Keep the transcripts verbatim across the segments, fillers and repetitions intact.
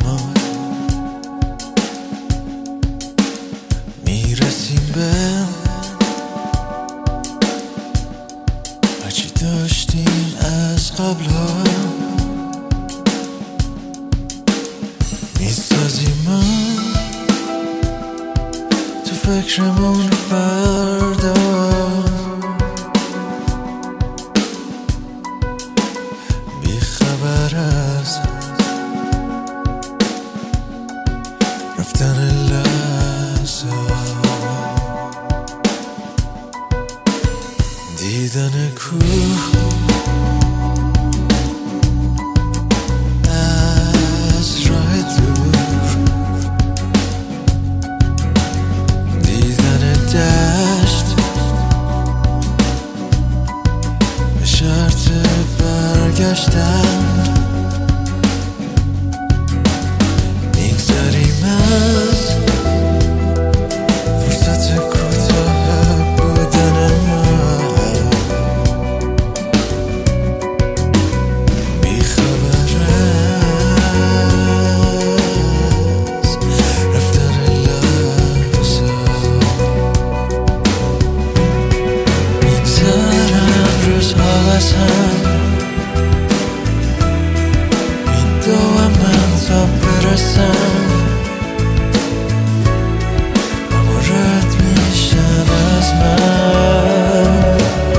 ما میرسیم به هرچی داشتیم از قبل ها، میسازیم ما تو فکرمون فردا، بیخبر از رفتن لحظه، دیدن کوه از راه دور، دیدن دشت به شرط برگشتن، میگذریم از فرصت کوتاه بودن ما، بیخبر از رفتن لحظه، میگذرم روزها از هم، میدوم من تا برسم، اما رد میشن از من،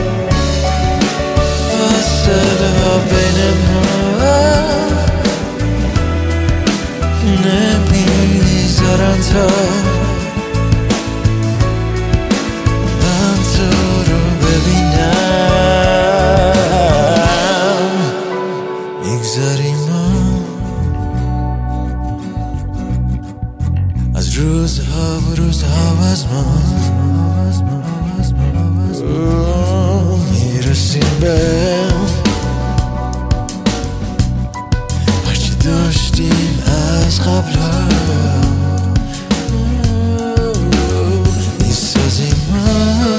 فاصله ها بین ما نمیذارن تا من تو رو ببینم، میگذاریم ما از روزها و روزها از ما، میرسیم به هرچی داشتیم از قبل ها، میسازیم ما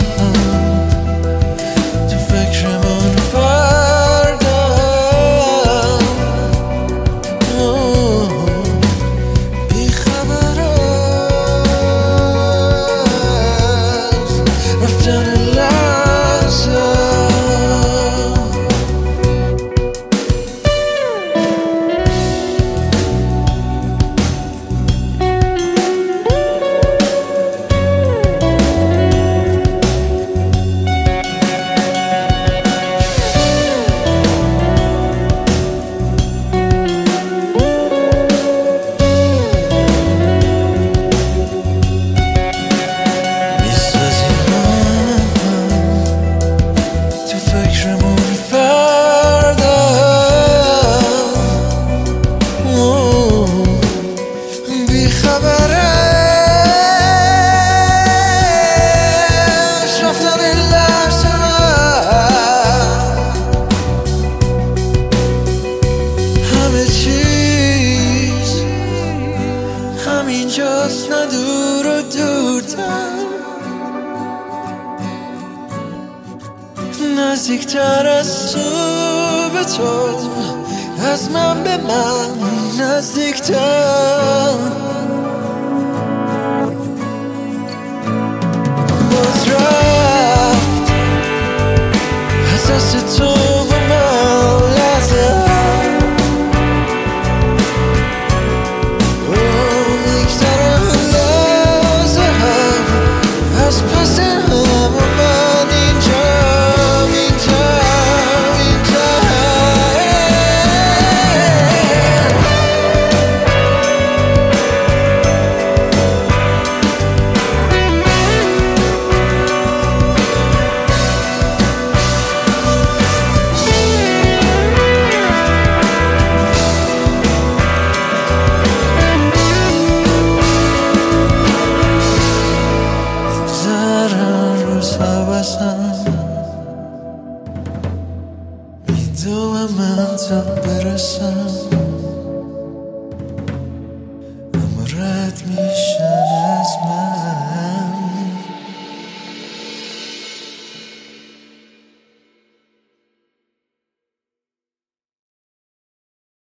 تو فکرمون فردا، بیخبر از رفتن لحظه. همینجاست، نه دور و دورتر، نزدیکتر از تو به تو، از من به من نزدیکتر، باز رفت از دست تو و من لحظه، از پس هم و من اینجا اینجا اینجا، روزها بسم میدوم من تا برسم.